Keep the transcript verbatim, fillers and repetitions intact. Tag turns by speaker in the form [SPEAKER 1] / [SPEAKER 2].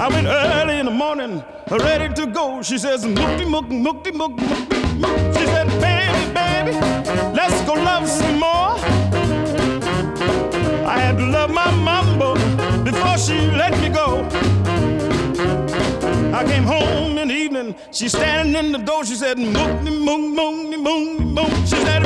[SPEAKER 1] I went early in the morning, ready to go. She says, mookty mook, mookty mook, mookty mook. She said, baby, baby, let's go love some more. I had to love my mama before she let me go. I came home in the evening, she's standing in the door. She said, mookty mook, mookty mook, mook. She said,